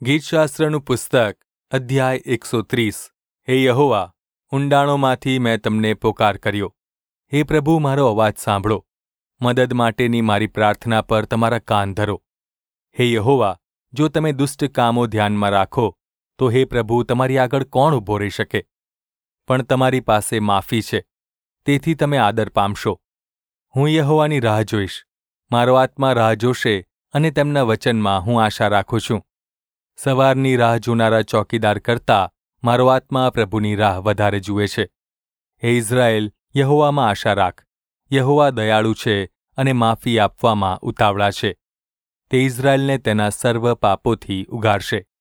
ગીતશાસ્ત્રનું પુસ્તક અધ્યાય 130. હે યહોવા, ઊંડાણોમાંથી મેં તમને પોકાર કર્યો. હે પ્રભુ, મારો અવાજ સાંભળો. મદદ માટેની મારી પ્રાર્થના પર તમારા કાન ધરો. હે યહોવા, જો તમે દુષ્ટ કામો ધ્યાનમાં રાખો તો હે પ્રભુ, તમારી આગળ કોણ ઊભો રહી શકે? પણ તમારી પાસે માફી છે, તેથી તમે આદર પામશો. હું યહોવાની રાહ જોઈશ. મારો આત્મા રાહ જોશે અને તેમના વચનમાં હું આશા રાખું છું. સવારની રાહ જોનારા ચોકીદાર કરતાં મારો આત્મા પ્રભુની રાહ વધારે જુએ છે. હે ઇઝરાયેલ, યહોવામાં આશા રાખ. યહોવા દયાળુ છે અને માફી આપવામાં ઉતાવળા છે. તે ઇઝરાયેલને તેના સર્વ પાપોથી ઉગારશે.